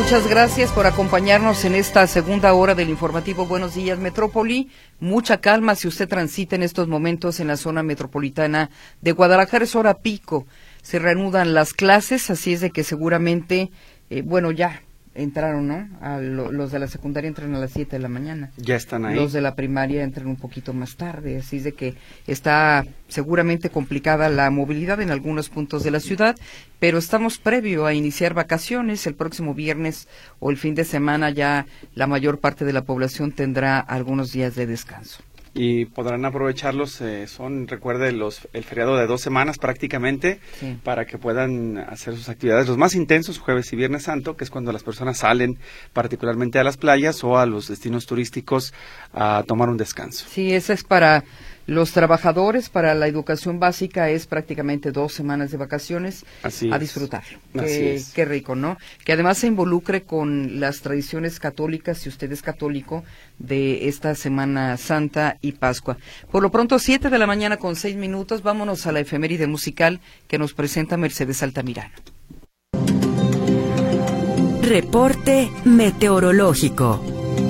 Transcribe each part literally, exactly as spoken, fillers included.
Muchas gracias por acompañarnos en esta segunda hora del informativo Buenos Días Metrópoli. Mucha calma si usted transita en estos momentos en la zona metropolitana de Guadalajara. Es hora pico, se reanudan las clases, así es de que seguramente, eh, bueno, ya entraron, ¿no? A lo, los de la secundaria entran a las siete de la mañana. Ya están ahí. Los de la primaria entran un poquito más tarde, así es de que está seguramente complicada la movilidad en algunos puntos de la ciudad, pero estamos previo a iniciar vacaciones. El próximo viernes o el fin de semana ya la mayor parte de la población tendrá algunos días de descanso. Y podrán aprovecharlos, eh, son, recuerde, los, el feriado de dos semanas prácticamente, sí, para que puedan hacer sus actividades, los más intensos, jueves y viernes santo, que es cuando las personas salen particularmente a las playas o a los destinos turísticos a tomar un descanso. Sí, eso es para los trabajadores, para la educación básica es prácticamente dos semanas de vacaciones. Así a es. Disfrutarlo. Así Qué, es. Qué rico, ¿no? Que además se involucre con las tradiciones católicas, si usted es católico, de esta Semana Santa y Pascua. Por lo pronto, siete de la mañana con seis minutos, vámonos a la efeméride musical que nos presenta Mercedes Altamirano. Reporte meteorológico.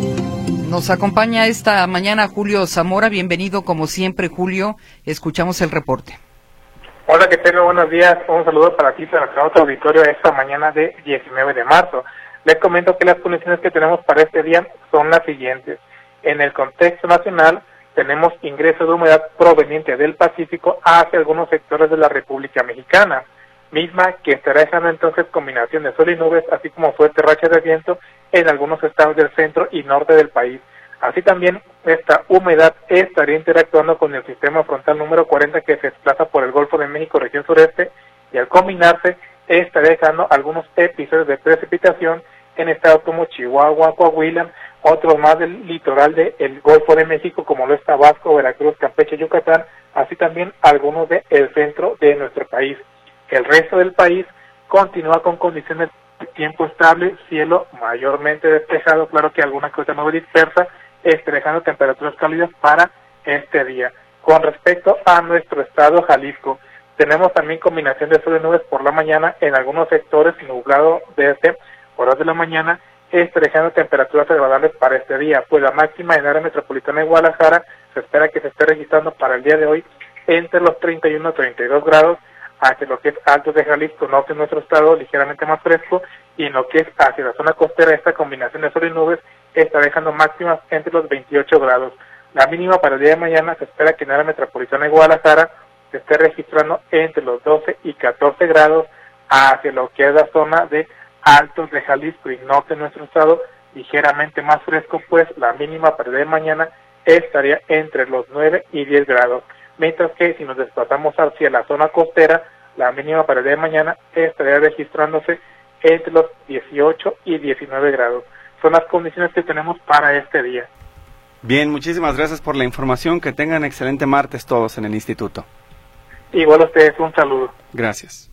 Nos acompaña esta mañana Julio Zamora. Bienvenido como siempre, Julio. Escuchamos el reporte. Hola, ¿qué tal? Buenos días. Un saludo para ti, para otro auditorio esta mañana de diecinueve de marzo. Les comento que las condiciones que tenemos para este día son las siguientes. En el contexto nacional tenemos ingreso de humedad proveniente del Pacífico hacia algunos sectores de la República Mexicana, misma que estará dejando entonces combinación de sol y nubes, así como fuertes rachas de viento en algunos estados del centro y norte del país. Así también esta humedad estaría interactuando con el sistema frontal número cuarenta que se desplaza por el Golfo de México, región sureste, y al combinarse estaría dejando algunos episodios de precipitación en estados como Chihuahua, Coahuila, otros más del litoral del Golfo de México como lo es Tabasco, Veracruz, Campeche, Yucatán, así también algunos del centro de nuestro país. El resto del país continúa con condiciones de tiempo estable, cielo mayormente despejado, claro que alguna cosa nube dispersa, está dejando temperaturas cálidas para este día. Con respecto a nuestro estado Jalisco, tenemos también combinación de sol y nubes por la mañana, en algunos sectores nublado desde horas de la mañana, está dejando temperaturas agradables para este día, pues la máxima en área metropolitana de Guadalajara se espera que se esté registrando para el día de hoy entre los treinta y uno a treinta y dos grados, hacia lo que es Altos de Jalisco, norte de nuestro estado, ligeramente más fresco, y en lo que es hacia la zona costera, esta combinación de sol y nubes está dejando máximas entre los veintiocho grados. La mínima para el día de mañana se espera que en la área metropolitana de Guadalajara se esté registrando entre los doce y catorce grados, hacia lo que es la zona de Altos de Jalisco y norte de nuestro estado, ligeramente más fresco, pues la mínima para el día de mañana estaría entre los nueve y diez grados. Mientras que si nos desplazamos hacia la zona costera, la mínima para el día de mañana estaría registrándose entre los dieciocho y diecinueve grados. Son las condiciones que tenemos para este día. Bien, muchísimas gracias por la información. Que tengan excelente martes todos en el instituto. Igual a ustedes, un saludo. Gracias.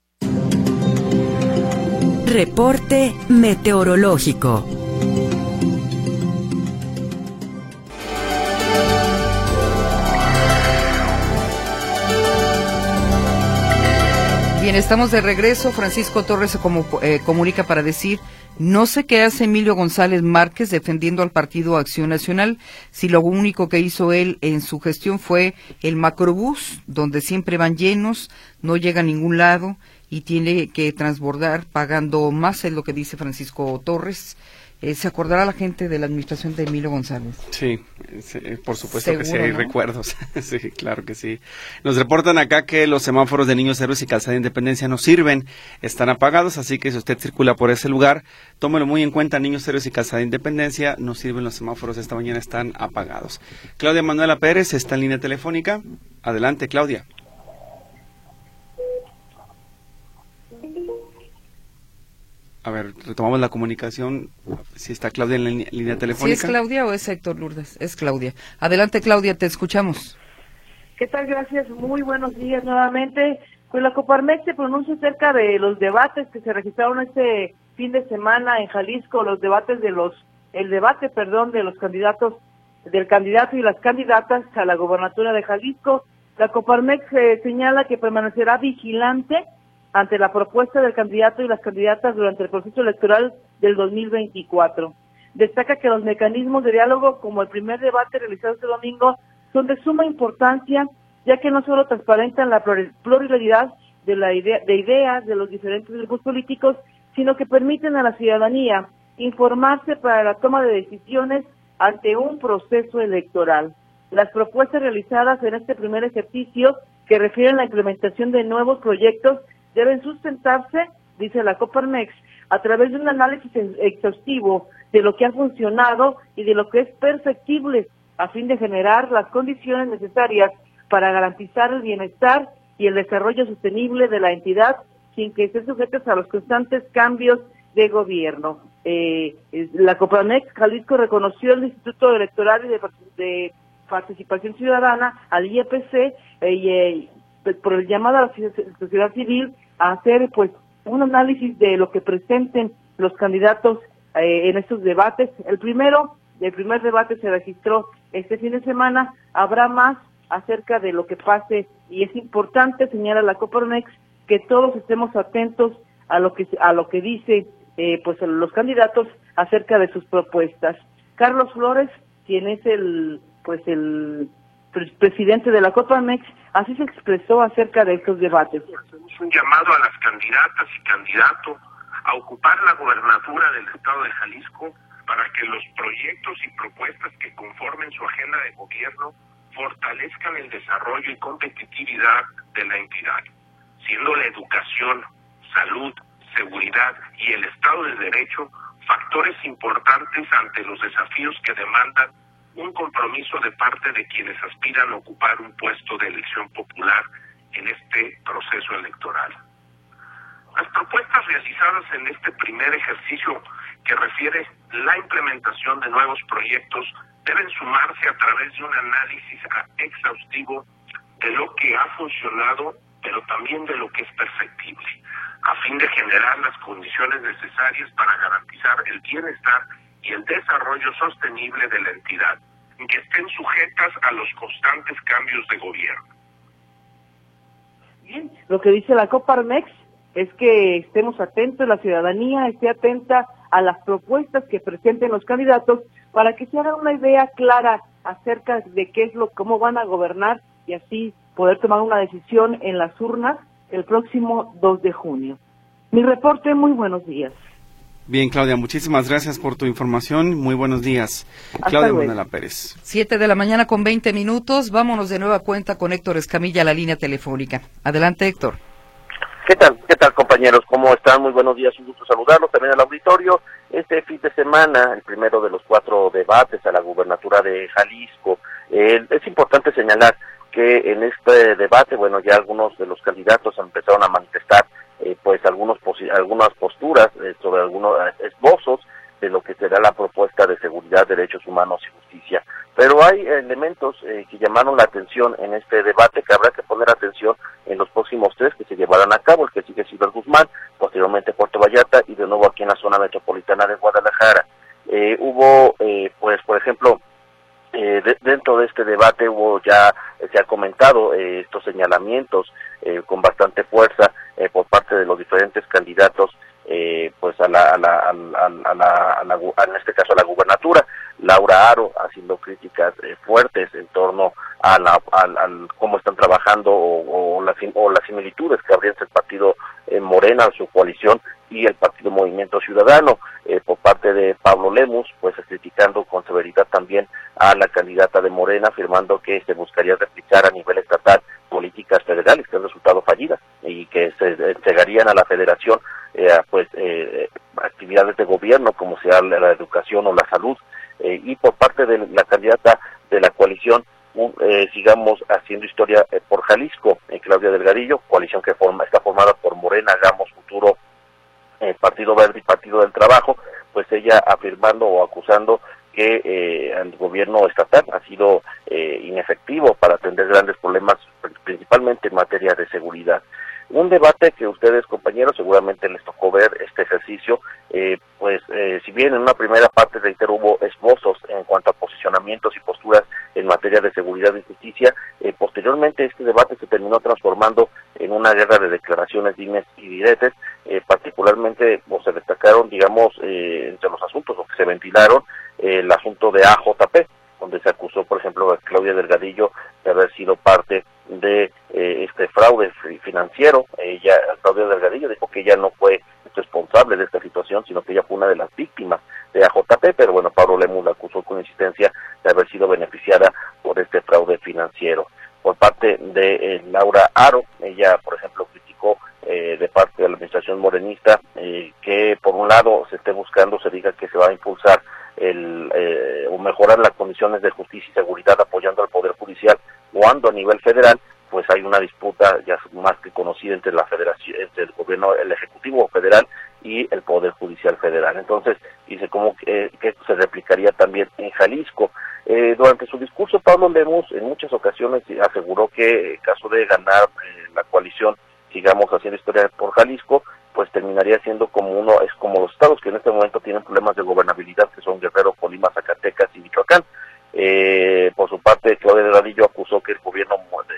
Reporte meteorológico. Bien, estamos de regreso. Francisco Torres se como, eh, comunica para decir, no sé qué hace Emilio González Márquez defendiendo al Partido Acción Nacional, si lo único que hizo él en su gestión fue el macrobús, donde siempre van llenos, no llega a ningún lado y tiene que transbordar pagando más, es lo que dice Francisco Torres. Eh, ¿Se acordará la gente de la administración de Emilio González? Sí, sí, por supuesto. Seguro, que sí hay, ¿no?, recuerdos. Sí, claro que sí. Nos reportan acá que los semáforos de Niños Héroes y Calzada de Independencia no sirven, están apagados, así que si usted circula por ese lugar, tómelo muy en cuenta. Niños Héroes y Calzada de Independencia no sirven los semáforos, esta mañana están apagados. Claudia Manuela Pérez está en línea telefónica. Adelante, Claudia. A ver, retomamos la comunicación. Si está Claudia en la línea telefónica. ¿Sí es Claudia o es Héctor Lourdes? Es Claudia. Adelante, Claudia, te escuchamos. ¿Qué tal? Gracias. Muy buenos días nuevamente. Pues la Coparmex se pronuncia acerca de los debates que se registraron este fin de semana en Jalisco, los debates de los, el debate, perdón, de los candidatos, del candidato y las candidatas a la gobernatura de Jalisco. La Coparmex eh, señala que permanecerá vigilante ante la propuesta del candidato y las candidatas durante el proceso electoral del dos mil veinticuatro. Destaca que los mecanismos de diálogo, como el primer debate realizado este domingo, son de suma importancia, ya que no solo transparentan la pluralidad de, la idea, de ideas de los diferentes grupos políticos, sino que permiten a la ciudadanía informarse para la toma de decisiones ante un proceso electoral. Las propuestas realizadas en este primer ejercicio, que refieren a la implementación de nuevos proyectos, deben sustentarse, dice la Coparmex, a través de un análisis exhaustivo de lo que ha funcionado y de lo que es perfectible, a fin de generar las condiciones necesarias para garantizar el bienestar y el desarrollo sostenible de la entidad, sin que estén sujetos a los constantes cambios de gobierno. Eh, la Coparmex Jalisco reconoció el Instituto Electoral y de, de Participación Ciudadana, al I E P C, eh, y, eh, por el llamado a la sociedad civil a hacer pues un análisis de lo que presenten los candidatos eh, en estos debates. El primero, el primer debate se registró este fin de semana, habrá más acerca de lo que pase, y es importante, señala la Coparmex, que todos estemos atentos a lo que a lo que dice eh, pues los candidatos acerca de sus propuestas. Carlos Flores, quien es el pues el presidente de la Coparmex, así se expresó acerca de estos debates. Hacemos un llamado a las candidatas y candidatos a ocupar la gobernatura del estado de Jalisco para que los proyectos y propuestas que conformen su agenda de gobierno fortalezcan el desarrollo y competitividad de la entidad, siendo la educación, salud, seguridad y el Estado de Derecho factores importantes ante los desafíos que demandan un compromiso de parte de quienes aspiran a ocupar un puesto de elección popular en este proceso electoral. Las propuestas realizadas en este primer ejercicio, que refiere la implementación de nuevos proyectos, deben sumarse a través de un análisis exhaustivo de lo que ha funcionado, pero también de lo que es perfectible, a fin de generar las condiciones necesarias para garantizar el bienestar y el desarrollo sostenible de la entidad, que estén sujetas a los constantes cambios de gobierno. Bien, lo que dice la Coparmex es que estemos atentos, la ciudadanía esté atenta a las propuestas que presenten los candidatos para que se haga una idea clara acerca de qué es lo, cómo van a gobernar, y así poder tomar una decisión en las urnas el próximo dos de junio. Mi reporte, muy buenos días. Bien, Claudia, muchísimas gracias por tu información. Muy buenos días. Hasta Claudia Manuela Pérez. Siete de la mañana con veinte minutos. Vámonos de nueva cuenta con Héctor Escamilla a la línea telefónica. Adelante, Héctor. ¿Qué tal? ¿Qué tal, compañeros? ¿Cómo están? Muy buenos días, un gusto saludarlos también al auditorio. Este fin de semana, el primero de los cuatro debates a la gubernatura de Jalisco. Eh, es importante señalar que en este debate, bueno, ya algunos de los candidatos empezaron a manifestar eh, pues algunos posi- algunas posturas eh, sobre algunos esbozos de lo que será la propuesta de seguridad, derechos humanos y justicia. Pero hay elementos eh, que llamaron la atención en este debate, que habrá que poner atención en los próximos tres que se llevarán a cabo, el que sigue Ciudad Guzmán, posteriormente Puerto Vallarta y de nuevo aquí en la zona metropolitana de Guadalajara. Eh, hubo, eh, pues, por ejemplo, Eh, de, dentro de este debate hubo ya, eh, se ha comentado eh, estos señalamientos eh, con bastante fuerza eh, por parte de los diferentes candidatos, eh, pues a la, a la, a la, a la, a la, en este caso a la gubernatura. Laura Aro haciendo críticas eh, fuertes en torno a la, a, a cómo están trabajando o, o, las, o las similitudes que habría entre el partido eh, Morena, su coalición, y el partido Movimiento Ciudadano. Eh, por parte de Pablo Lemus, pues criticando con severidad también a la candidata de Morena, afirmando que se buscaría replicar a nivel estatal políticas federales que han resultado fallidas y que se entregarían a la federación eh, pues eh, actividades de gobierno como sea la, la educación o la salud. Eh, y por parte de la candidata de la coalición, uh, eh, sigamos haciendo historia eh, por Jalisco, eh, Claudia Delgadillo, coalición que forma está formada por Morena, Hagamos Futuro, eh, Partido Verde y Partido del Trabajo, pues ella afirmando o acusando que eh, el gobierno estatal ha sido eh, inefectivo para atender grandes problemas, principalmente en materia de seguridad. Un debate que ustedes, compañeros, seguramente les tocó ver este ejercicio, eh, pues eh, si bien en una primera parte, reitero, hubo esbozos en cuanto a posicionamientos y posturas en materia de seguridad y justicia, eh, posteriormente este debate se terminó transformando en una guerra de declaraciones dimes y diretes, eh, particularmente, o se destacó sacaron, digamos, eh, entre los asuntos, o que se ventilaron, eh, el asunto de A J P, donde se acusó, por ejemplo, a Claudia Delgadillo de haber sido parte de eh, este fraude financiero. Ella, Claudia Delgadillo, dijo que ella no fue responsable de esta situación, sino que ella fue una de las víctimas de A J P, pero bueno, Pablo Lemus la acusó con insistencia de haber sido beneficiada por este fraude financiero. Por parte de eh, Laura Aro, ella, por ejemplo, criticó eh, de parte de la administración morenista eh, que, por un lado, se esté buscando, se diga que se va a impulsar el eh, o mejorar las condiciones de justicia y seguridad apoyando al Poder Judicial, cuando a nivel federal pues hay una disputa ya más que conocida entre la federación, entre el gobierno, el ejecutivo federal y el Poder Judicial federal. Entonces dice como que, eh, que esto se replicaría también en Jalisco. Eh, durante su discurso, Pablo Lemus en muchas ocasiones aseguró que en caso de ganar eh, la coalición, sigamos haciendo historia por Jalisco, pues terminaría siendo como uno, es como los estados que en este momento tienen problemas de gobernabilidad, que son Guerrero, Colima, Zacatecas y Michoacán. Eh, por su parte, Claudia Delgadillo acusó que el gobierno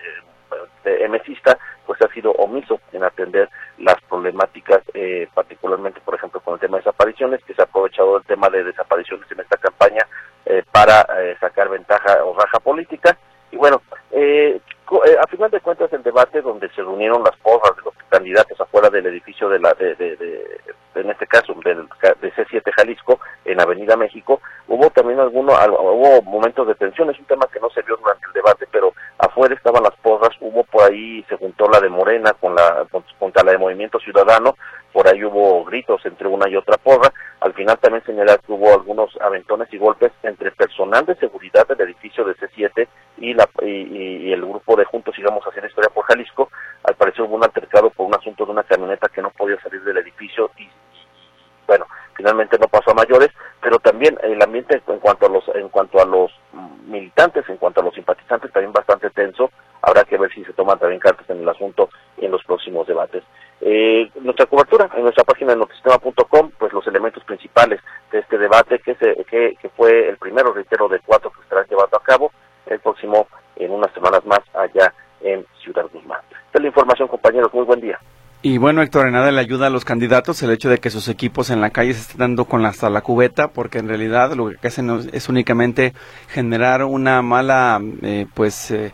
de, de emesista pues ha sido omiso en atender las problemáticas, eh, particularmente, por ejemplo, con el tema de desapariciones, que se ha aprovechado el tema de desapariciones en esta campaña eh, para eh, sacar ventaja o raja política. Y bueno, eh, a final de cuentas, el debate donde se reunieron las porras de los candidatos afuera del edificio de la, de, de, de, de en este caso, del, de C siete Jalisco, en Avenida México, hubo también algunos, hubo momentos de tensión. Es un tema que no se vio durante el debate, pero afuera estaban las porras, hubo por ahí, se juntó la de Morena con la, con, contra la de Movimiento Ciudadano, por ahí hubo gritos entre una y otra porra. Al final también señalar que hubo algunos aventones y golpes entre personal de seguridad del edificio de C siete y, la, y, y el grupo de Juntos Sigamos Haciendo Historia por Jalisco. Al parecer hubo un altercado por un asunto de una camioneta que no podía salir del edificio y, bueno, finalmente no pasó a mayores, pero también el ambiente en cuanto a los en cuanto a los militantes, en cuanto a los simpatizantes, también bastante tenso. Habrá que ver si se toman también cartas en el asunto y en los próximos debates. Eh, nuestra cobertura en nuestra página de notisistema punto com, pues los elementos principales de este debate, que, se, que, que fue el primero, reitero, de cuatro que estarán llevando a cabo el próximo, en unas semanas más, allá en Ciudad Guzmán. Esta es la información, compañeros. Muy buen día. Y bueno, Héctor, en nada le ayuda a los candidatos el hecho de que sus equipos en la calle se estén dando con hasta la cubeta, porque en realidad lo que hacen es únicamente generar una mala eh, pues eh,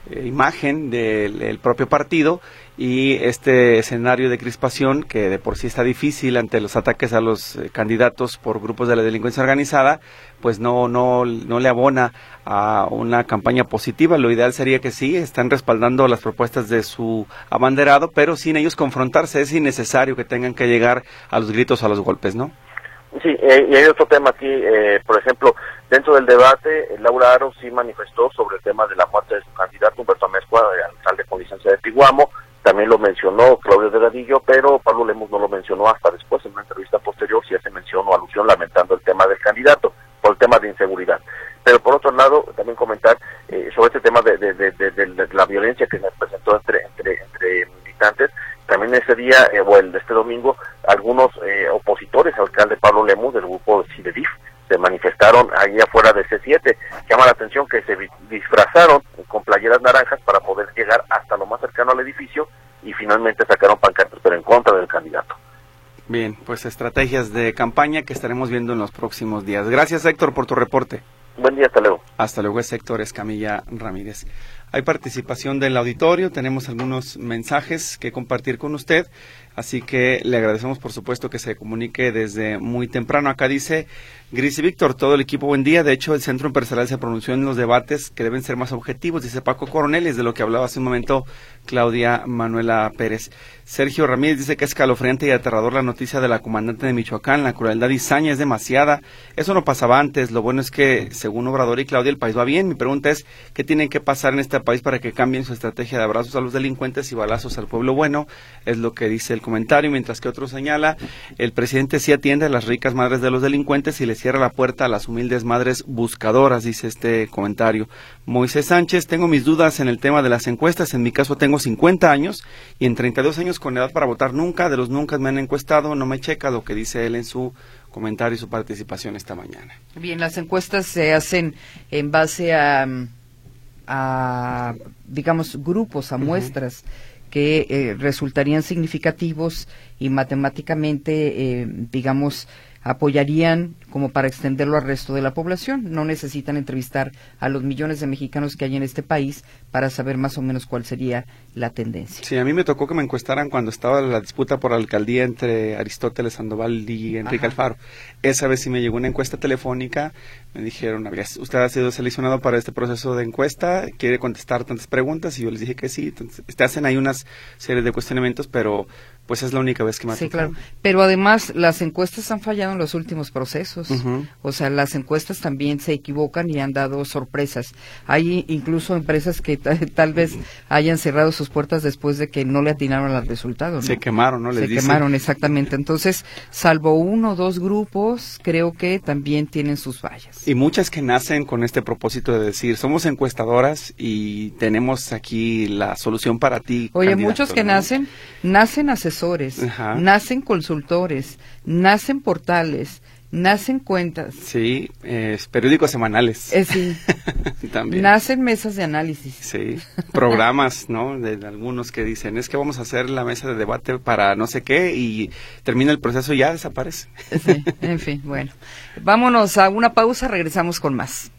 imagen del, del propio partido, y este escenario de crispación, que de por sí está difícil ante los ataques a los eh, candidatos por grupos de la delincuencia organizada, pues no no no le abona a una campaña positiva. Lo ideal sería que sí, están respaldando las propuestas de su abanderado, pero sin ellos confrontarse. Es innecesario que tengan que llegar a los gritos, a los golpes, ¿no? Sí, eh, y hay otro tema aquí, eh, por ejemplo, dentro del debate, eh, Laura Aro sí manifestó sobre el tema de la muerte de su candidato, Humberto Amezcua, alcalde con licencia de Tiguamo. También lo mencionó Claudia Delgadillo, pero Pablo Lemus no lo mencionó hasta después, en una entrevista posterior, si hace mención o alusión lamentando el tema del candidato, por el tema de inseguridad. Pero por otro lado, también comentar eh, sobre este tema de, de, de, de, de, de la violencia que se presentó entre, entre, entre militantes. También ese día, eh, o el de este domingo, algunos eh, opositores al alcalde Pablo Lemus, del grupo CIDEDIF, se manifestaron ahí afuera de C siete. Llama la atención que se disfrazaron con playeras naranjas para poder llegar hasta lo más cercano al edificio y finalmente sacaron pancartas, pero en contra del candidato. Bien, pues estrategias de campaña que estaremos viendo en los próximos días. Gracias, Héctor, por tu reporte. Buen día, hasta luego. Hasta luego, es Héctor Escamilla Ramírez. Hay participación del auditorio, tenemos algunos mensajes que compartir con usted, así que le agradecemos, por supuesto, que se comunique desde muy temprano. Acá dice Gris y Víctor, todo el equipo, buen día. De hecho, el Centro Empresarial se pronunció en los debates que deben ser más objetivos, dice Paco Coronel, es de lo que hablaba hace un momento Claudia Manuela Pérez. Sergio Ramírez dice que es escalofriante y aterrador la noticia de la comandante de Michoacán, la crueldad y saña es demasiada. Eso no pasaba antes, lo bueno es que, según Obrador y Claudia, el país va bien. Mi pregunta es, ¿qué tiene que pasar en este país para que cambien su estrategia de abrazos a los delincuentes y balazos al pueblo bueno? Es lo que dice el comentario, mientras que otro señala, el presidente sí atiende a las ricas madres de los delincuentes y le cierra la puerta a las humildes madres buscadoras, dice este comentario. Moisés Sánchez, tengo mis dudas en el tema de las encuestas, en mi caso tengo cincuenta años y en treinta y dos años con edad para votar nunca, de los nunca me han encuestado, no me checa lo que dice él en su comentario y su participación esta mañana. Bien, las encuestas se hacen en base a, a digamos, grupos, a muestras. Uh-huh. que eh, resultarían significativos y matemáticamente, eh, digamos, apoyarían como para extenderlo al resto de la población. No necesitan entrevistar a los millones de mexicanos que hay en este país para saber más o menos cuál sería la tendencia. Sí, a mí me tocó que me encuestaran cuando estaba la disputa por la alcaldía entre Aristóteles Sandoval y Enrique Ajá. Alfaro. Esa vez sí me llegó una encuesta telefónica, me dijeron, usted ha sido seleccionado para este proceso de encuesta, quiere contestar tantas preguntas, y yo les dije que sí. Entonces, te hacen ahí unas series de cuestionamientos, pero pues es la única vez que me ha Sí, tocado. claro. Pero además las encuestas han fallado en los últimos procesos. Uh-huh. O sea, las encuestas también se equivocan y han dado sorpresas. Hay incluso empresas que t- tal vez hayan cerrado sus puertas después de que no le atinaron al resultado, ¿no? Se quemaron, ¿no? Les se dicen. quemaron, exactamente. Entonces, salvo uno o dos grupos, creo que también tienen sus fallas. Y muchas que nacen con este propósito de decir, somos encuestadoras y tenemos aquí la solución para ti. Oye, muchos que ¿no? nacen, nacen asesores, Ajá. nacen consultores, nacen portales, nacen cuentas. Sí, eh, periódicos semanales. Eh, sí. También. Nacen mesas de análisis. Sí, programas, ¿no? De, de algunos que dicen, es que vamos a hacer la mesa de debate para no sé qué, y termina el proceso y ya desaparece. Sí, en fin, bueno. Vámonos a una pausa, regresamos con más.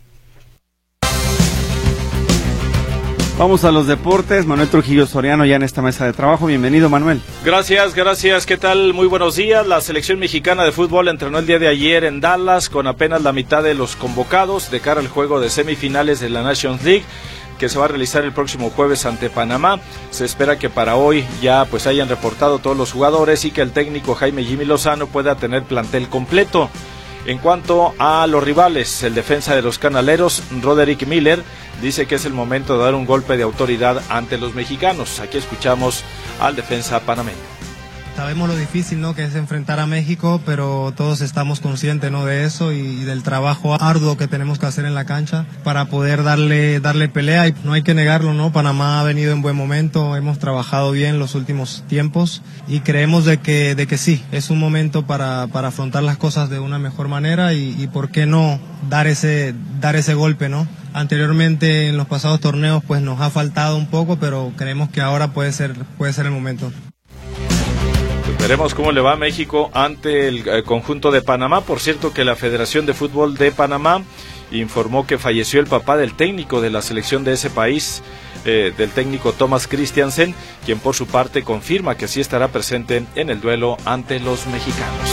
Vamos a los deportes. Manuel Trujillo Soriano ya en esta mesa de trabajo. Bienvenido, Manuel. Gracias, gracias. ¿Qué tal? Muy buenos días. La selección mexicana de fútbol entrenó el día de ayer en Dallas con apenas la mitad de los convocados de cara al juego de semifinales de la Nations League, que se va a realizar el próximo jueves ante Panamá. Se espera que para hoy ya pues hayan reportado todos los jugadores y que el técnico Jaime Jimmy Lozano pueda tener plantel completo. En cuanto a los rivales, el defensa de los Canaleros, Roderick Miller, dice que es el momento de dar un golpe de autoridad ante los mexicanos. Aquí escuchamos al defensa panameño. Sabemos lo difícil, ¿no?, que es enfrentar a México, pero todos estamos conscientes, ¿no?, de eso y, y del trabajo arduo que tenemos que hacer en la cancha para poder darle darle pelea, y no hay que negarlo, ¿no? Panamá ha venido en buen momento, hemos trabajado bien los últimos tiempos y creemos de que de que sí, es un momento para para afrontar las cosas de una mejor manera y, y por qué no dar ese dar ese golpe, ¿no? Anteriormente en los pasados torneos pues nos ha faltado un poco, pero creemos que ahora puede ser puede ser el momento. Veremos cómo le va a México ante el eh, conjunto de Panamá. Por cierto que la Federación de Fútbol de Panamá informó que falleció el papá del técnico de la selección de ese país, eh, del técnico Thomas Christiansen, quien por su parte confirma que sí estará presente en el duelo ante los mexicanos.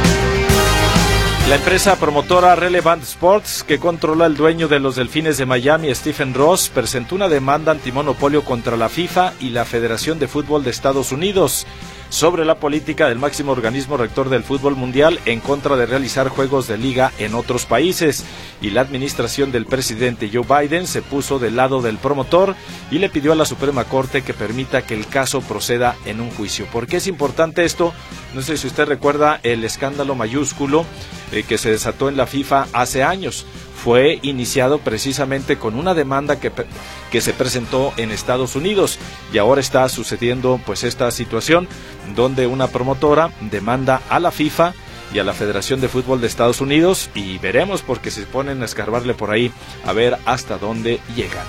La empresa promotora Relevant Sports, que controla el dueño de los Delfines de Miami, Stephen Ross, presentó una demanda antimonopolio contra la FIFA y la Federación de Fútbol de Estados Unidos sobre la política del máximo organismo rector del fútbol mundial en contra de realizar juegos de liga en otros países, y la administración del presidente Joe Biden se puso del lado del promotor y le pidió a la Suprema Corte que permita que el caso proceda en un juicio. ¿Por qué es importante esto? No sé si usted recuerda el escándalo mayúsculo eh, que se desató en la FIFA hace años. Fue iniciado precisamente con una demanda que, que se presentó en Estados Unidos, y ahora está sucediendo pues esta situación donde una promotora demanda a la FIFA y a la Federación de Fútbol de Estados Unidos, y veremos porque se ponen a escarbarle por ahí a ver hasta dónde llegan.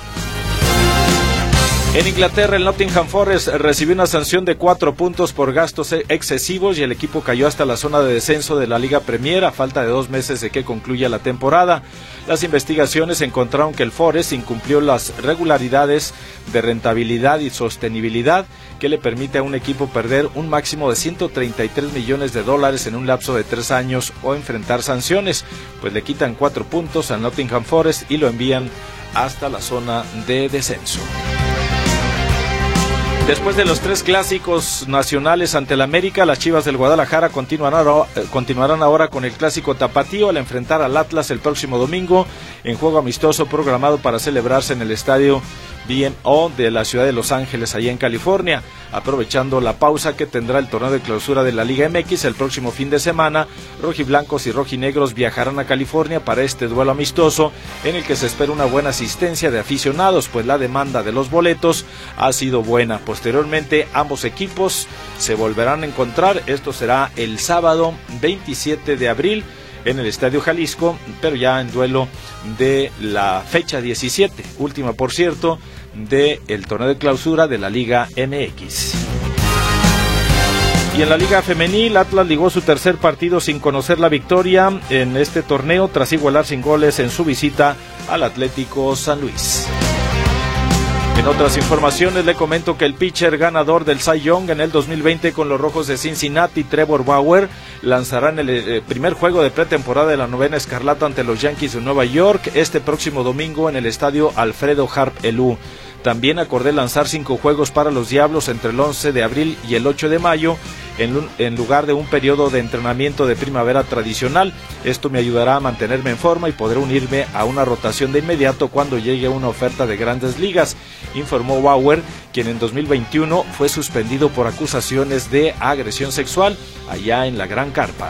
En Inglaterra, el Nottingham Forest recibió una sanción de cuatro puntos por gastos excesivos y el equipo cayó hasta la zona de descenso de la Liga Premier a falta de dos meses de que concluya la temporada. Las investigaciones encontraron que el Forest incumplió las regularidades de rentabilidad y sostenibilidad que le permite a un equipo perder un máximo de ciento treinta y tres millones de dólares en un lapso de tres años o enfrentar sanciones, pues le quitan cuatro puntos al Nottingham Forest y lo envían hasta la zona de descenso. Después de los tres clásicos nacionales ante el América, las Chivas del Guadalajara continuarán ahora, continuarán ahora con el clásico tapatío al enfrentar al Atlas el próximo domingo en juego amistoso programado para celebrarse en el estadio B M O de la ciudad de Los Ángeles, allá en California. Aprovechando la pausa que tendrá el torneo de clausura de la Liga M X el próximo fin de semana, rojiblancos y rojinegros viajarán a California para este duelo amistoso en el que se espera una buena asistencia de aficionados, pues la demanda de los boletos ha sido buena. Posteriormente, ambos equipos se volverán a encontrar. Esto será el sábado veintisiete de abril en el Estadio Jalisco, pero ya en duelo de la fecha diecisiete, última por cierto, del torneo de clausura de la Liga M X. Y en la Liga Femenil, Atlas ligó su tercer partido sin conocer la victoria en este torneo tras igualar sin goles en su visita al Atlético San Luis. En otras informaciones le comento que el pitcher ganador del Cy Young en el dos mil veinte con los Rojos de Cincinnati, Trevor Bauer, lanzará en el eh, primer juego de pretemporada de la novena escarlata ante los Yankees de Nueva York este próximo domingo en el estadio Alfredo Harp Elú. También acordé lanzar cinco juegos para los Diablos entre el once de abril y el ocho de mayo en, en lugar de un periodo de entrenamiento de primavera tradicional. Esto me ayudará a mantenerme en forma y poder unirme a una rotación de inmediato cuando llegue una oferta de Grandes Ligas, informó Bauer, quien en dos mil veintiuno fue suspendido por acusaciones de agresión sexual allá en la Gran Carpa.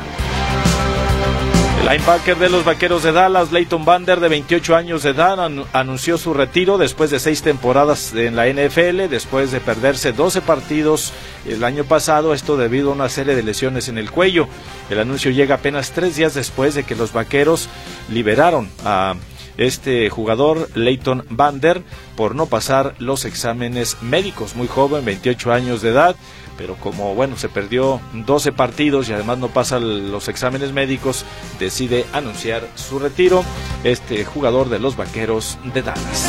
El linebacker de los Vaqueros de Dallas, Leighton Vander, de veintiocho años de edad, an- anunció su retiro después de seis temporadas en la N F L, después de perderse doce partidos el año pasado, esto debido a una serie de lesiones en el cuello. El anuncio llega apenas tres días después de que los Vaqueros liberaron a este jugador, Leighton Vander, por no pasar los exámenes médicos. Muy joven, veintiocho años de edad, pero como bueno, se perdió doce partidos y además no pasa los exámenes médicos, decide anunciar su retiro este jugador de los Vaqueros de Dallas.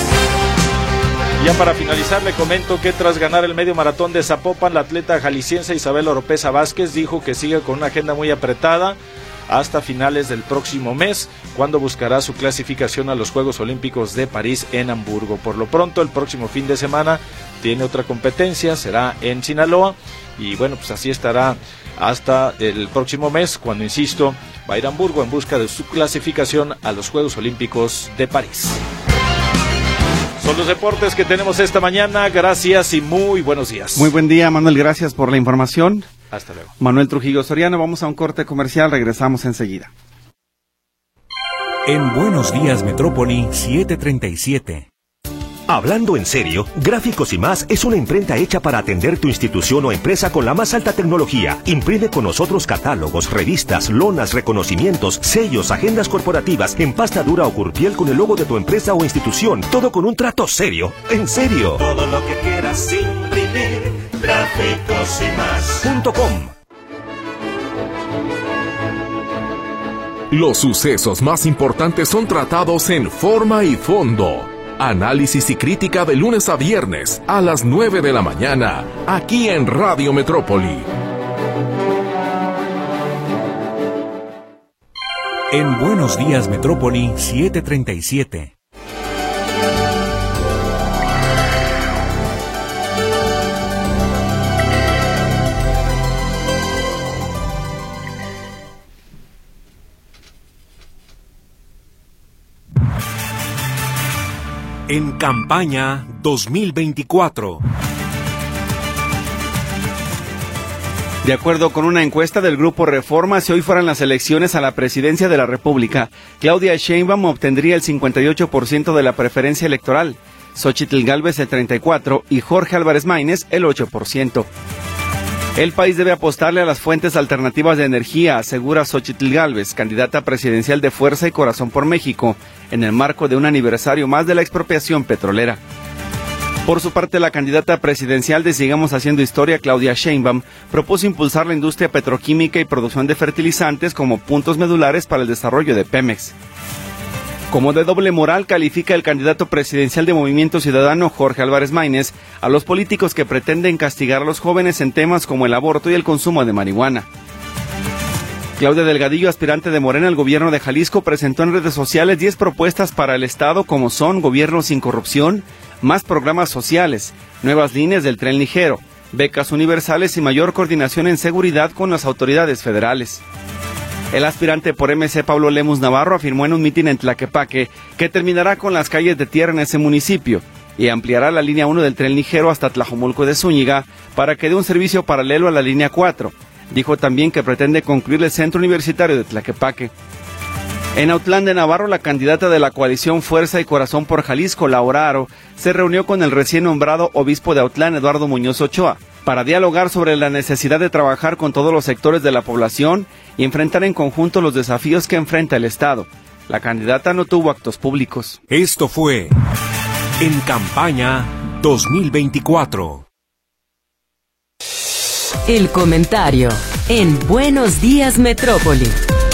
Ya para finalizar le comento que tras ganar el medio maratón de Zapopan, la atleta jalisciense Isabel Oropesa Vázquez dijo que sigue con una agenda muy apretada hasta finales del próximo mes, cuando buscará su clasificación a los Juegos Olímpicos de París en Hamburgo. Por lo pronto, el próximo fin de semana tiene otra competencia, será en Sinaloa, y bueno, pues así estará hasta el próximo mes, cuando, insisto, va a ir a Hamburgo en busca de su clasificación a los Juegos Olímpicos de París. Son los deportes que tenemos esta mañana. Gracias y muy buenos días. Muy buen día, Manuel. Gracias por la información. Hasta luego. Manuel Trujillo Soriano, vamos a un corte comercial. Regresamos enseguida. En Buenos Días Metrópoli siete treinta y siete. Hablando en serio, Gráficos y Más es una imprenta hecha para atender tu institución o empresa con la más alta tecnología. Imprime con nosotros catálogos, revistas, lonas, reconocimientos, sellos, agendas corporativas, en pasta dura o curpiel con el logo de tu empresa o institución. Todo con un trato serio. ¡En serio! Todo lo que quieras imprimir, Gráficos y Más. Punto com. Los sucesos más importantes son tratados en Forma y Fondo. Análisis y crítica de lunes a viernes a las nueve de la mañana, aquí en Radio Metrópoli. En Buenos Días Metrópoli siete treinta y siete. En campaña dos mil veinticuatro. De acuerdo con una encuesta del Grupo Reforma, si hoy fueran las elecciones a la presidencia de la República, Claudia Sheinbaum obtendría el cincuenta y ocho por ciento de la preferencia electoral, Xóchitl Gálvez el treinta y cuatro por ciento y Jorge Álvarez Maínez el ocho por ciento. El país debe apostarle a las fuentes alternativas de energía, asegura Xóchitl Gálvez, candidata presidencial de Fuerza y Corazón por México, en el marco de un aniversario más de la expropiación petrolera. Por su parte, la candidata presidencial de Sigamos Haciendo Historia, Claudia Sheinbaum, propuso impulsar la industria petroquímica y producción de fertilizantes como puntos medulares para el desarrollo de Pemex. Como de doble moral, califica el candidato presidencial de Movimiento Ciudadano, Jorge Álvarez Maínez, a los políticos que pretenden castigar a los jóvenes en temas como el aborto y el consumo de marihuana. Claudia Delgadillo, aspirante de Morena al gobierno de Jalisco, presentó en redes sociales diez propuestas para el Estado, como son gobierno sin corrupción, más programas sociales, nuevas líneas del tren ligero, becas universales y mayor coordinación en seguridad con las autoridades federales. El aspirante por M C, Pablo Lemus Navarro, afirmó en un mitin en Tlaquepaque que terminará con las calles de tierra en ese municipio y ampliará la línea uno del tren ligero hasta Tlajomulco de Zúñiga para que dé un servicio paralelo a la línea cuatro. Dijo también que pretende concluir el centro universitario de Tlaquepaque. En Autlán de Navarro, la candidata de la coalición Fuerza y Corazón por Jalisco, Laura Aro, se reunió con el recién nombrado obispo de Autlán, Eduardo Muñoz Ochoa, para dialogar sobre la necesidad de trabajar con todos los sectores de la población y enfrentar en conjunto los desafíos que enfrenta el Estado. La candidata no tuvo actos públicos. Esto fue En Campaña dos mil veinticuatro. El comentario en Buenos Días Metrópoli.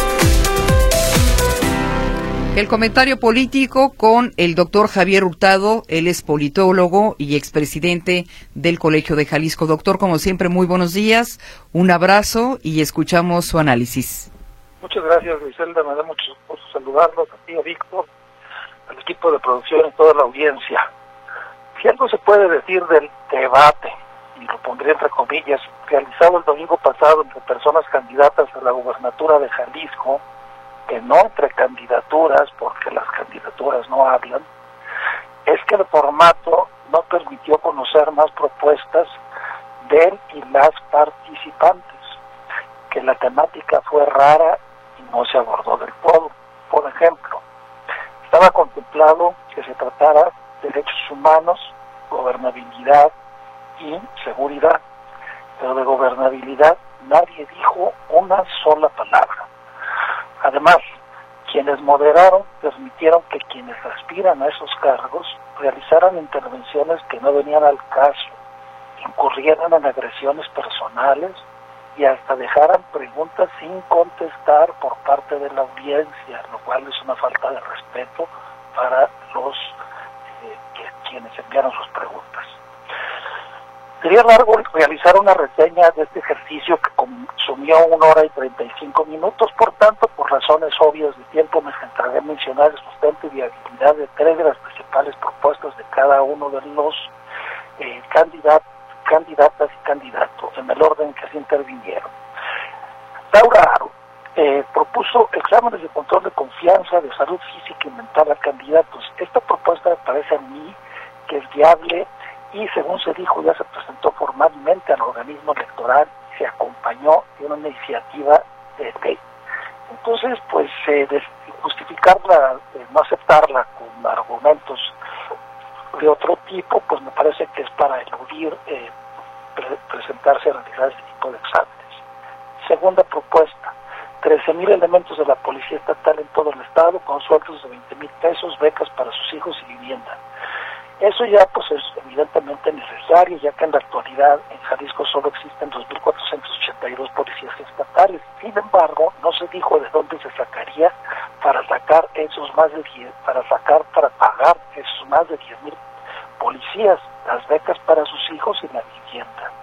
El comentario político con el doctor Javier Hurtado. Él es politólogo y expresidente del Colegio de Jalisco. Doctor, como siempre, muy buenos días, un abrazo y escuchamos su análisis. Muchas gracias, Griselda, me da mucho gusto saludarlos, a ti, a Víctor, al equipo de producción y toda la audiencia. Si algo se puede decir del debate, y lo pondré entre comillas, realizado el domingo pasado entre personas candidatas a la gubernatura de Jalisco, que no entre candidaturas, porque las candidaturas no hablan, es que el formato no permitió conocer más propuestas del y las participantes, que la temática fue rara y no se abordó del todo. Por ejemplo, estaba contemplado que se tratara de derechos humanos, gobernabilidad y seguridad, pero de gobernabilidad nadie dijo una sola palabra. Además, quienes moderaron permitieron que quienes aspiran a esos cargos realizaran intervenciones que no venían al caso, incurrieran en agresiones personales y hasta dejaran preguntas sin contestar por parte de la audiencia, lo cual es una falta de respeto para los eh, que, quienes enviaron sus preguntas. Sería largo realizar una reseña de este ejercicio que consumió una hora y treinta y cinco minutos, por tanto, por razones obvias de tiempo, me centraré en mencionar el sustento y viabilidad de tres de las principales propuestas de cada uno de los eh, candidatos, candidatas y candidatos, en el orden que se intervinieron. Laura Aro eh, propuso exámenes de control de confianza, de salud física y mental a candidatos. Esta propuesta me parece a mí que es viable y, según se dijo, ya se presentó formalmente al organismo electoral y se acompañó de una iniciativa de ley. Entonces, pues, eh, de justificarla, eh, no aceptarla con argumentos de otro tipo, pues me parece que es para eludir eh, pre presentarse a realizar este tipo de exámenes. Segunda propuesta, trece mil elementos de la Policía Estatal en todo el estado, con sueldos de veinte mil pesos, becas para sus hijos y vivienda. Eso ya pues es evidentemente necesario, ya que en la actualidad en Jalisco solo existen dos mil cuatrocientos ochenta y dos policías estatales. Sin embargo, no se dijo de dónde se sacaría para sacar esos más de diez, para sacar, para pagar esos más de diez mil policías, las becas para sus hijos y la vivienda.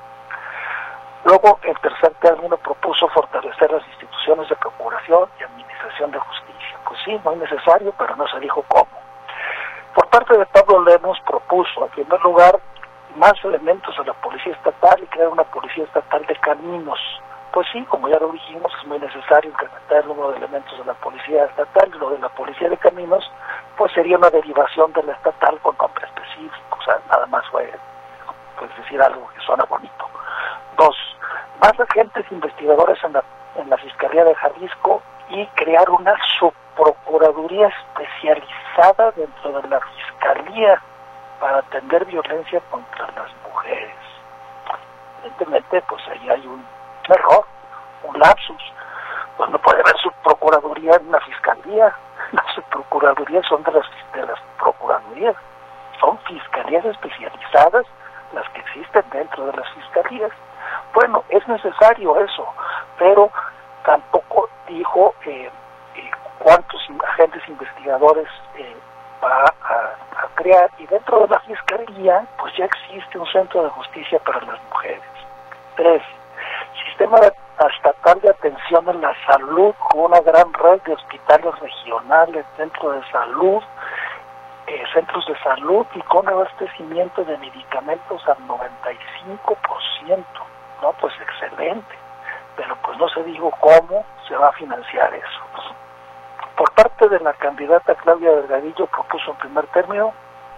Luego, en tercer término, propuso fortalecer las instituciones de procuración y administración de justicia. Pues sí, no es necesario, pero no se dijo cómo. Por parte de Pablo Lemos propuso, en primer lugar, más elementos a la Policía Estatal y crear una Policía Estatal de Caminos. Pues sí, como ya lo dijimos, es muy necesario incrementar el número de elementos de la Policía Estatal, y lo de la Policía de Caminos, pues sería una derivación de la estatal con nombre específico, o sea, nada más fue, pues, decir algo que suena bonito. Dos, más agentes investigadores en la, en la Fiscalía de Jalisco y crear una subprocuraduría especializada dentro de la Fiscalía para atender violencia contra las mujeres. Evidentemente, pues ahí hay un error, un lapsus. Pues no puede haber subprocuraduría en una Fiscalía. Las subprocuradurías son de las, de las procuradurías. Son fiscalías especializadas las que existen dentro de las fiscalías. Bueno, es necesario eso, pero tampoco dijo eh, eh, cuántos agentes investigadores eh, va a, a crear, y dentro de la Fiscalía pues ya existe un centro de justicia para las mujeres. Tres, sistema estatal de atención en la salud con una gran red de hospitales regionales, centros de salud, eh, centros de salud y con abastecimiento de medicamentos al noventa y cinco por ciento. No, pues excelente, pero pues no se dijo cómo se va a financiar eso. Por parte de la candidata Claudia Delgadillo propuso en primer término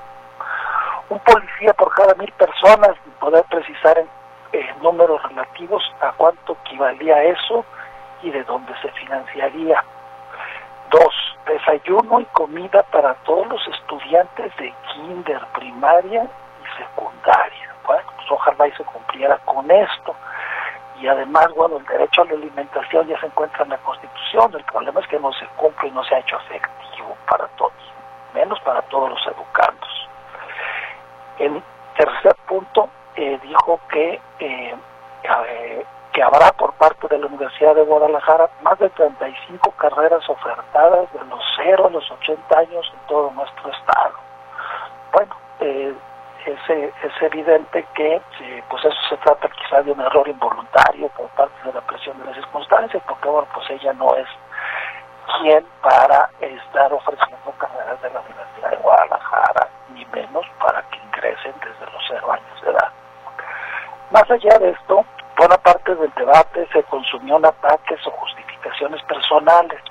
un policía por cada mil personas, y poder precisar en eh, números relativos a cuánto equivalía eso y de dónde se financiaría. Dos, desayuno y comida para todos los estudiantes de kinder, primaria y secundaria. Bueno, pues ojalá y se cumpliera con esto. Y además, bueno, el derecho a la alimentación ya se encuentra en la Constitución. El problema es que no se cumple y no se ha hecho efectivo para todos, menos para todos los educandos. En tercer punto, eh, dijo que eh, eh, que habrá por parte de la Universidad de Guadalajara más de treinta y cinco carreras ofertadas de los cero a los ochenta años en todo nuestro estado. Bueno, eh, es, es evidente que eh, pues eso se trata quizá de un error involuntario por parte de la presión de las circunstancias, porque bueno, pues ella no es quien para estar ofreciendo carreras de la Universidad de Guadalajara, ni menos para que ingresen desde los cero años de edad. Más allá de esto, buena parte del debate se consumió en ataques o justificaciones personales.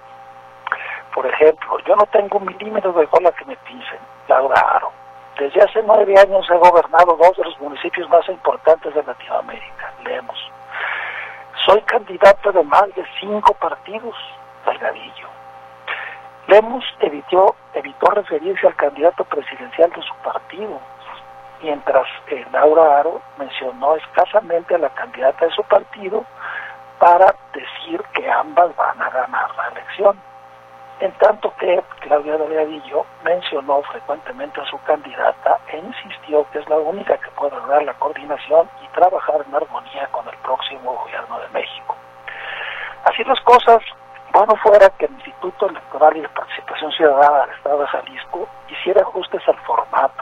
Por ejemplo, yo no tengo un milímetro de cola que me pisen, Laura Aro. Desde hace nueve años he gobernado dos de los municipios más importantes de Latinoamérica. Leemos. Soy candidato de más de cinco partidos, Delgadillo. Lemos evitó, evitó referirse al candidato presidencial de su partido, mientras eh, Laura Aro mencionó escasamente a la candidata de su partido para decir que ambas van a ganar la elección. En tanto que Claudia Delgadillo mencionó frecuentemente a su candidata e insistió que es la única que puede lograr la coordinación y trabajar en armonía con el próximo gobierno de México. Así las cosas, bueno fuera que el Instituto Electoral y de Participación Ciudadana del Estado de Jalisco hiciera ajustes al formato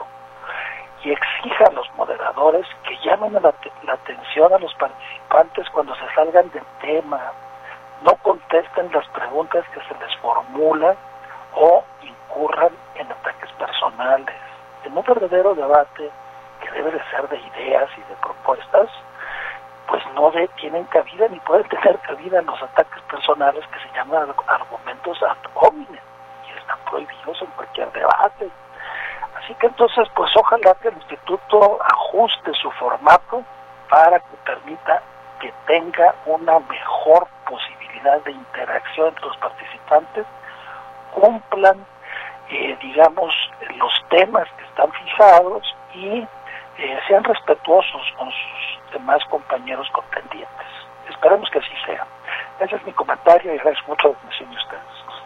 y exija a los moderadores que llamen a la, la atención a los participantes cuando se salgan del tema, no contesten las preguntas que se les formulan o incurran en ataques personales. En un verdadero debate que debe de ser de ideas y de propuestas, pues no de, tienen cabida ni pueden tener cabida en los ataques personales que se llaman argumentos ad hominem y están prohibidos en cualquier debate. Así que entonces, pues ojalá que el instituto ajuste su formato para que permita que tenga una mejor posibilidad de interacción entre los participantes, cumplan, eh, digamos, los temas que están fijados y eh, sean respetuosos con sus demás compañeros contendientes. Esperemos que así sea. Ese es mi comentario y agradezco mucho la atención de ustedes.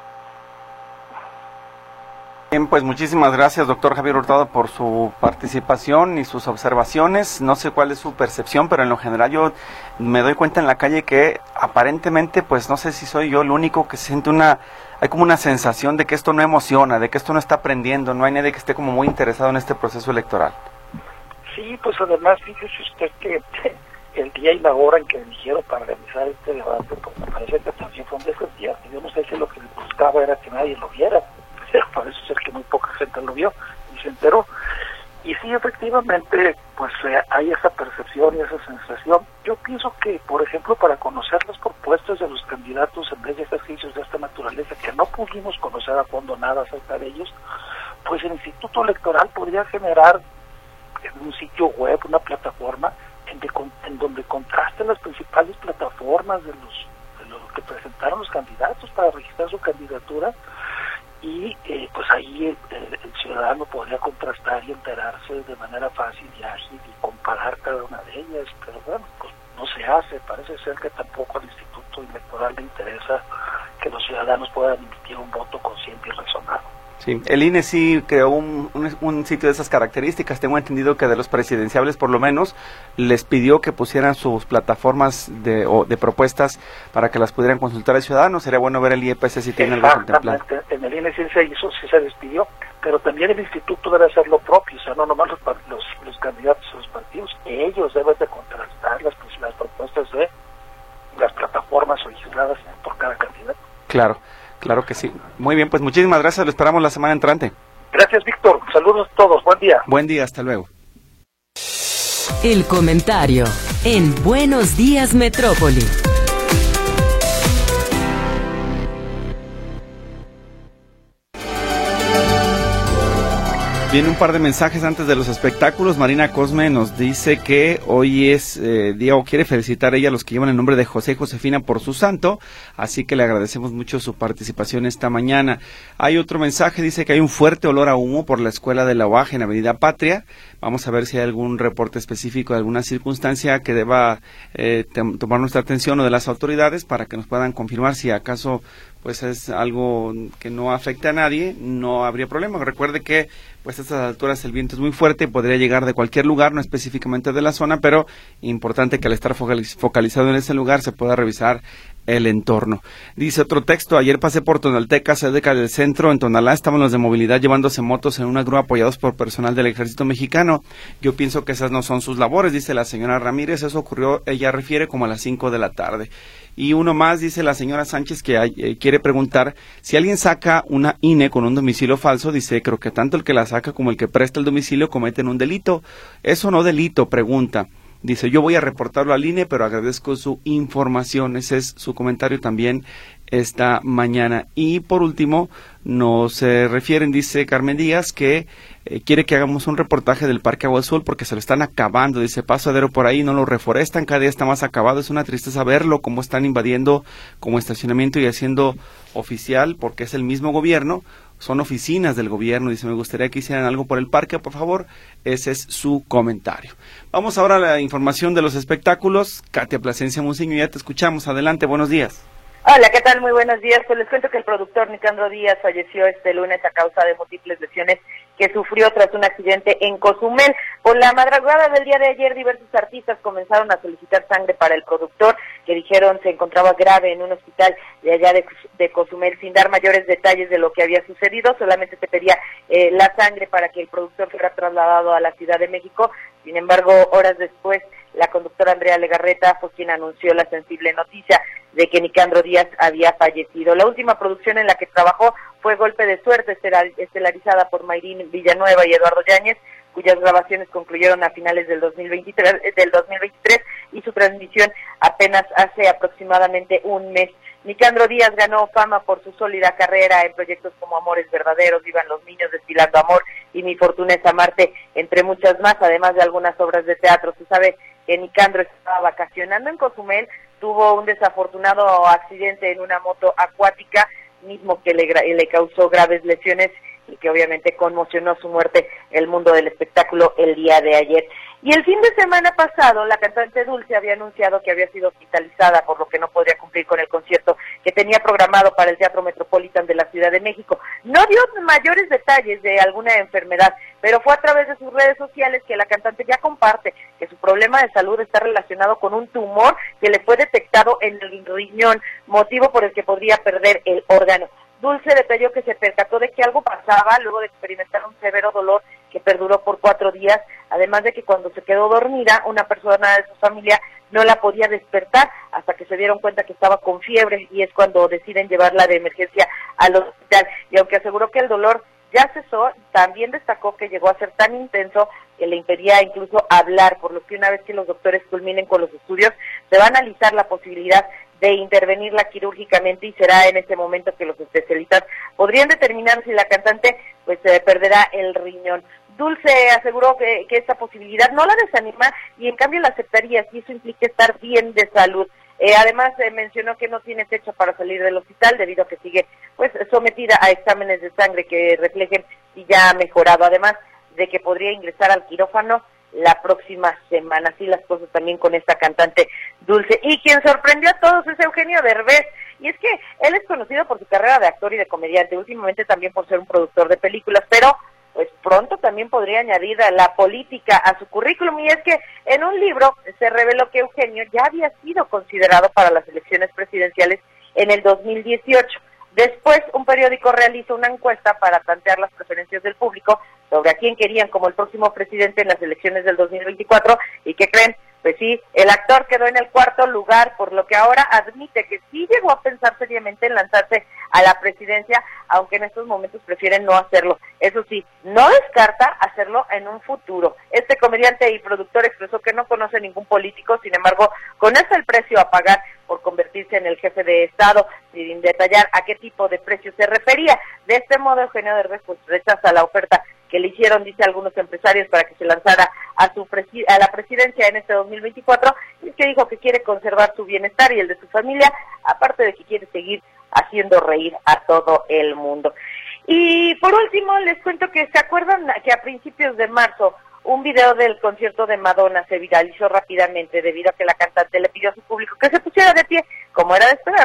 Bien, pues muchísimas gracias, doctor Javier Hurtado, por su participación y sus observaciones. No sé cuál es su percepción, pero en lo general yo me doy cuenta en la calle que aparentemente, pues no sé si soy yo el único que siente una, hay como una sensación de que esto no emociona, de que esto no está aprendiendo, no hay nadie que esté como muy interesado en este proceso electoral. Sí, pues además fíjese usted que el día y la hora en que eligieron para realizar este debate, pues me parece que también fue un de esos días. Yo no sé si lo que buscaba era que nadie lo viera. Parece ser que muy poca gente lo vio y se enteró. Y sí, efectivamente, pues eh, hay esa percepción y esa sensación. Yo pienso que, por ejemplo, para conocer las propuestas de los candidatos en vez de ejercicios de esta naturaleza, que no pudimos conocer a fondo nada acerca de ellos, pues el Instituto Electoral podría generar en un sitio web, una plataforma, en, de, en donde contrasten las principales plataformas de los, de los que presentaron los candidatos para registrar su candidatura. Y eh, pues ahí el, el, el ciudadano podría contrastar y enterarse de manera fácil y ágil y comparar cada una de ellas, pero bueno, pues no se hace. Parece ser que tampoco al Instituto Electoral le interesa que los ciudadanos puedan emitir un voto consciente y razonado. Sí, el I N E sí creó un, un, un sitio de esas características. Tengo entendido que de los presidenciables, por lo menos, les pidió que pusieran sus plataformas de, o de propuestas para que las pudieran consultar al ciudadano. Sería bueno ver el I E P S si tiene algo contemplado. En el I N E sí se hizo, sí se les pidió, pero también el instituto debe hacer lo propio, o sea, no nomás los, los, los candidatos a los partidos, ellos deben de contrastar las, las propuestas de las plataformas registradas por cada candidato. Claro. Claro que sí. Muy bien, pues muchísimas gracias. Lo esperamos la semana entrante. Gracias, Víctor. Saludos a todos. Buen día. Buen día. Hasta luego. El comentario en Buenos Días Metrópoli. Viene un par de mensajes antes de los espectáculos. Marina Cosme nos dice que hoy es eh, día o quiere felicitar a ella a los que llevan el nombre de José y Josefina por su santo, así que le agradecemos mucho su participación esta mañana. Hay otro mensaje, dice que hay un fuerte olor a humo por la escuela de la U A J en Avenida Patria. Vamos a ver si hay algún reporte específico de alguna circunstancia que deba eh, tomar nuestra atención o de las autoridades para que nos puedan confirmar si acaso pues es algo que no afecta a nadie, no habría problema. Recuerde que pues a estas alturas el viento es muy fuerte y podría llegar de cualquier lugar, no específicamente de la zona, pero importante que al estar focalizado en ese lugar se pueda revisar el entorno. Dice otro texto: ayer pasé por Tonalteca, cerca del centro, en Tonalá estaban los de movilidad llevándose motos en una grúa apoyados por personal del ejército mexicano. Yo pienso que esas no son sus labores, dice la señora Ramírez. Eso ocurrió, ella refiere, como a las cinco de la tarde. Y uno más, dice la señora Sánchez, que hay, eh, quiere preguntar si alguien saca una I N E con un domicilio falso. Dice: creo que tanto el que la saca como el que presta el domicilio cometen un delito. Eso no delito, pregunta. Dice: yo voy a reportarlo al I N E, pero agradezco su información. Ese es su comentario también esta mañana. Y por último, nos eh, refieren, dice Carmen Díaz, que eh, quiere que hagamos un reportaje del Parque Agua Azul porque se lo están acabando. Dice: pasadero por ahí, no lo reforestan, cada día está más acabado. Es una tristeza verlo, cómo están invadiendo como estacionamiento y haciendo oficial, porque es el mismo gobierno. Son oficinas del gobierno. Dice: me gustaría que hicieran algo por el parque, por favor. Ese es su comentario. Vamos ahora a la información de los espectáculos. Katia Plasencia Muciño, ya te escuchamos. Adelante, buenos días. Hola, ¿qué tal? Muy buenos días. Pues les cuento que el productor Nicandro Díaz falleció este lunes a causa de múltiples lesiones que sufrió tras un accidente en Cozumel. Por la madrugada del día de ayer, diversos artistas comenzaron a solicitar sangre para el productor, que dijeron se encontraba grave en un hospital de allá de, de Cozumel. Sin dar mayores detalles de lo que había sucedido, solamente se pedía eh, la sangre para que el productor fuera trasladado a la Ciudad de México. Sin embargo, horas después, la conductora Andrea Legarreta fue quien anunció la sensible noticia de que Nicandro Díaz había fallecido. La última producción en la que trabajó fue Golpe de Suerte, estelarizada por Mayrín Villanueva y Eduardo Yáñez, cuyas grabaciones concluyeron a finales del dos mil veintitrés, del dos mil veintitrés y su transmisión apenas hace aproximadamente un mes. Nicandro Díaz ganó fama por su sólida carrera en proyectos como Amores Verdaderos, Vivan los Niños, Destilando Amor y Mi Fortuna es Amarte, entre muchas más, además de algunas obras de teatro. Se sabe que Nicandro estaba vacacionando en Cozumel, tuvo un desafortunado accidente en una moto acuática, mismo que le, le causó graves lesiones y que obviamente conmocionó su muerte el mundo del espectáculo el día de ayer. Y el fin de semana pasado, la cantante Dulce había anunciado que había sido hospitalizada, por lo que no podría cumplir con el concierto que tenía programado para el Teatro Metropolitan de la Ciudad de México. No dio mayores detalles de alguna enfermedad, pero fue a través de sus redes sociales que la cantante ya comparte que su problema de salud está relacionado con un tumor que le fue detectado en el riñón, motivo por el que podría perder el órgano. Dulce detalló que se percató de que algo pasaba luego de experimentar un severo dolor que perduró por cuatro días, además de que cuando se quedó dormida, una persona de su familia no la podía despertar hasta que se dieron cuenta que estaba con fiebre, y es cuando deciden llevarla de emergencia al hospital. Y aunque aseguró que el dolor ya cesó, también destacó que llegó a ser tan intenso que le impedía incluso hablar, por lo que una vez que los doctores culminen con los estudios, se va a analizar la posibilidad de intervenirla quirúrgicamente, y será en ese momento que los especialistas podrían determinar si la cantante pues eh, perderá el riñón. Dulce aseguró que, que esta posibilidad no la desanima y en cambio la aceptaría si eso implica estar bien de salud. Eh, además eh, mencionó que no tiene fecha para salir del hospital debido a que sigue pues sometida a exámenes de sangre que reflejen si ya ha mejorado, además de que podría ingresar al quirófano la próxima semana. Así las cosas también con esta cantante Dulce. Y quien sorprendió a todos es Eugenio Derbez, y es que él es conocido por su carrera de actor y de comediante, últimamente también por ser un productor de películas, pero pues pronto también podría añadir a la política a su currículum, y es que en un libro se reveló que Eugenio ya había sido considerado para las elecciones presidenciales en el dos mil dieciocho. Después, un periódico realizó una encuesta para tantear las preferencias del público sobre a quién querían como el próximo presidente en las elecciones del dos mil veinticuatro, y ¿qué creen? Pues sí, el actor quedó en el cuarto lugar, por lo que ahora admite que sí llegó a pensar seriamente en lanzarse a la presidencia, aunque en estos momentos prefieren no hacerlo. Eso sí, no descarta hacerlo en un futuro. Este comediante y productor expresó que no conoce ningún político, sin embargo, conoce el precio a pagar por convertirse en el jefe de Estado, sin detallar a qué tipo de precio se refería. De este modo, Eugenio Derbez pues rechaza la oferta que le hicieron, dice, algunos empresarios para que se lanzara a su presi- a la presidencia en este dos mil veinticuatro, y es que dijo que quiere conservar su bienestar y el de su familia, aparte de que quiere seguir haciendo reír a todo el mundo. Y por último, les cuento que se acuerdan que a principios de marzo un video del concierto de Madonna se viralizó rápidamente debido a que la cantante le pidió a su público que se pusiera de pie, como era de esperarse,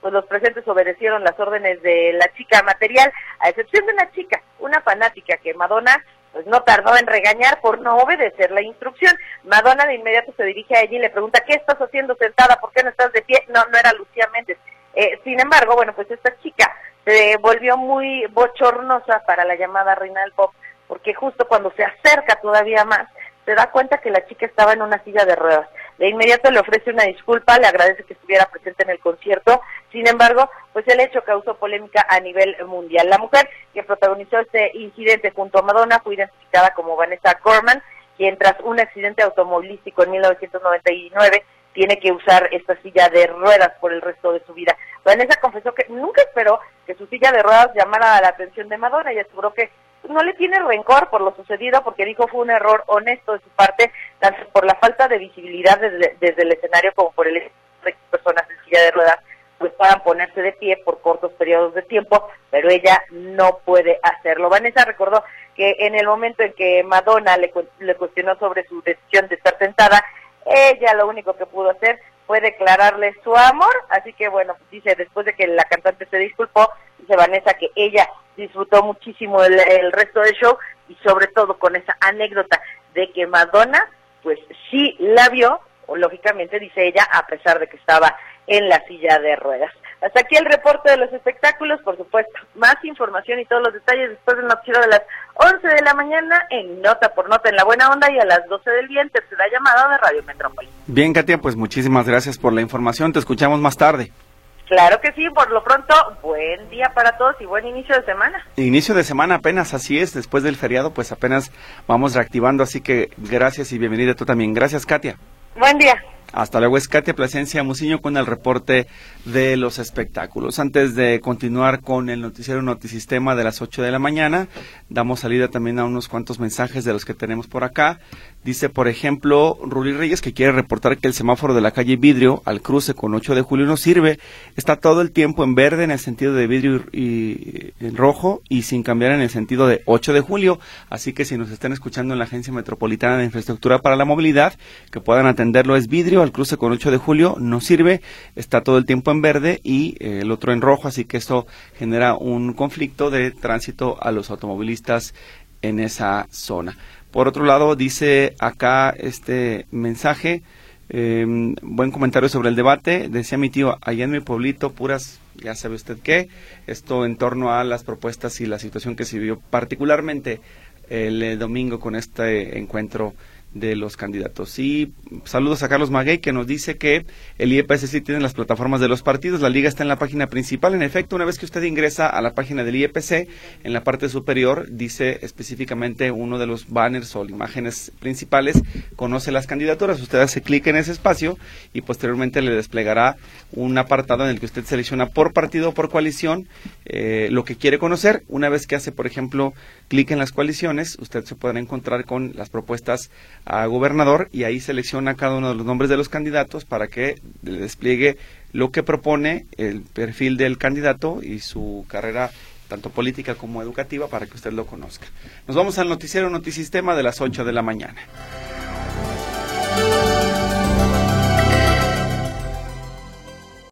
pues los presentes obedecieron las órdenes de la chica material, a excepción de una chica, una fanática que Madonna pues no tardó en regañar por no obedecer la instrucción. Madonna de inmediato se dirige a ella y le pregunta, ¿qué estás haciendo sentada? ¿Por qué no estás de pie? No, no era Lucía Méndez. Eh, sin embargo, bueno, pues esta chica se volvió muy bochornosa para la llamada reina del pop, porque justo cuando se acerca todavía más, se da cuenta que la chica estaba en una silla de ruedas. De inmediato le ofrece una disculpa, le agradece que estuviera presente en el concierto. Sin embargo, pues el hecho causó polémica a nivel mundial. La mujer que protagonizó este incidente junto a Madonna fue identificada como Vanessa Gorman, quien tras un accidente automovilístico en mil novecientos noventa y nueve tiene que usar esta silla de ruedas por el resto de su vida. Vanessa confesó que nunca esperó que su silla de ruedas llamara la atención de Madonna y aseguró que no le tiene rencor por lo sucedido, porque dijo fue un error honesto de su parte, tanto por la falta de visibilidad desde, desde el escenario como por el hecho de que personas en silla de ruedas pues puedan ponerse de pie por cortos periodos de tiempo, pero ella no puede hacerlo. Vanessa recordó que en el momento en que Madonna le, le cuestionó sobre su decisión de estar sentada, ella lo único que pudo hacer fue declararle su amor, así que bueno, dice, después de que la cantante se disculpó, dice Vanessa que ella disfrutó muchísimo el, el resto del show y sobre todo con esa anécdota de que Madonna pues sí la vio, o lógicamente dice ella, a pesar de que estaba en la silla de ruedas. Hasta aquí el reporte de los espectáculos, por supuesto, más información y todos los detalles después del noticiero de las once de la mañana en Nota por Nota en La Buena Onda y a las doce del día en Tercera Llamada de Radio Metrópoli. Bien, Katia, pues muchísimas gracias por la información, te escuchamos más tarde. Claro que sí, por lo pronto, buen día para todos y buen inicio de semana. Inicio de semana apenas, así es, después del feriado, pues apenas vamos reactivando, así que gracias y bienvenida tú también. Gracias, Katia. Buen día. Hasta luego, es Katia Plasencia Muciño con el reporte de los espectáculos. Antes de continuar con el noticiero Notisistema de las ocho de la mañana, damos salida también a unos cuantos mensajes de los que tenemos por acá. Dice, por ejemplo, Ruli Reyes, que quiere reportar que el semáforo de la calle Vidrio al cruce con ocho de julio no sirve. Está todo el tiempo en verde en el sentido de Vidrio y, y en rojo y sin cambiar en el sentido de ocho de julio. Así que si nos están escuchando en la Agencia Metropolitana de Infraestructura para la Movilidad, que puedan atenderlo, es Vidrio al cruce con ocho de julio, no sirve, está todo el tiempo en verde y eh, el otro en rojo, así que esto genera un conflicto de tránsito a los automovilistas en esa zona. Por otro lado, dice acá este mensaje, eh, buen comentario sobre el debate, decía mi tío, allá en mi pueblito, puras, ya sabe usted qué, esto en torno a las propuestas y la situación que se vivió particularmente el eh, domingo con este encuentro de los candidatos. Y saludos a Carlos Maguey, que nos dice que el I E P S sí tiene las plataformas de los partidos, la liga está en la página principal. En efecto, una vez que usted ingresa a la página del I E P C, en la parte superior dice específicamente uno de los banners o imágenes principales, conoce las candidaturas. Usted hace clic en ese espacio y posteriormente le desplegará un apartado en el que usted selecciona por partido o por coalición eh, lo que quiere conocer. Una vez que hace, por ejemplo, clic en las coaliciones, usted se podrá encontrar con las propuestas a gobernador y ahí selecciona cada uno de los nombres de los candidatos para que le despliegue lo que propone, el perfil del candidato y su carrera tanto política como educativa para que usted lo conozca. Nos vamos al noticiero Notisistema de las ocho de la mañana.